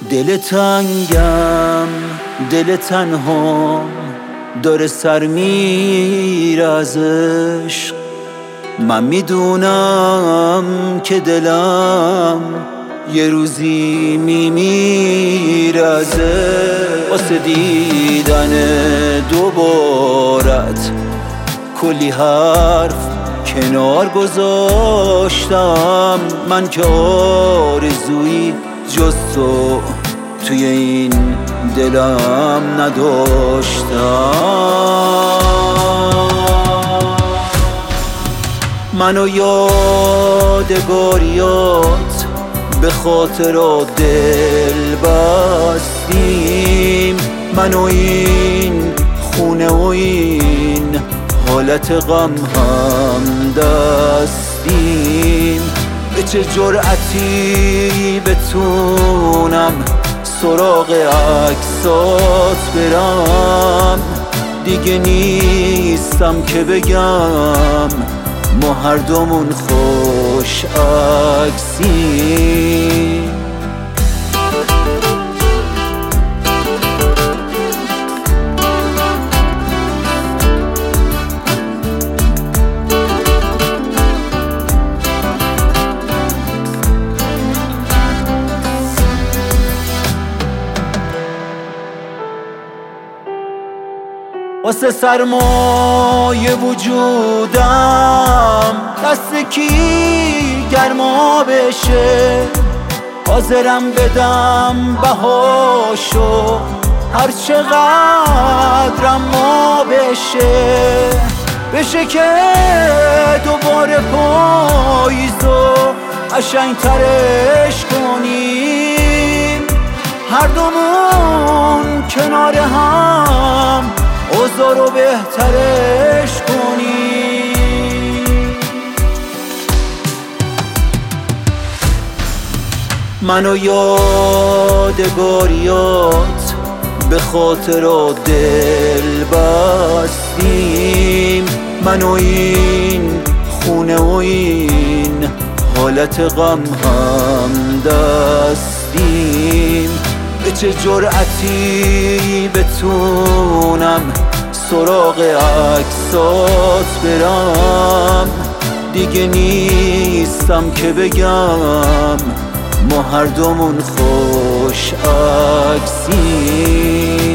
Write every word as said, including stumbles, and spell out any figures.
دل تنگم، دل تنها داره سر میره از عشق. من میدونم که دلم یه روزی میمیره از عشق. واسه دیدن دوبارت کلی حرف کنار گذاشتم. من که آرزویی جز تو توی این دلم نداشتم. منو یادگاریات به خاطرات دل بستیم. منو این خونه و این حالت غم هم دستیم. به چه جرأتی بتونم سراغ عکسات برم؟ دیگه نیستم که بگم ما هر دومون خوش عکسیم. واسه سرمایه وجودم دست کی گرما بشه؟ حاضرم بدم بهاشو هر چقدرم ما بشه. بشه که دوباره پاییزو قشنگ‌ترش کنیم، هر دومون کنار هم اوضاع رو بهترش کنیم. منو یادگاریات به خاطرات دل بستیم. منو این خونه و این حالت غم هم دستیم. به چه جرأتی بتونم سراغ عکسات برم؟ دیگه نیستم که بگم ما هر دومون خوش عکسیم.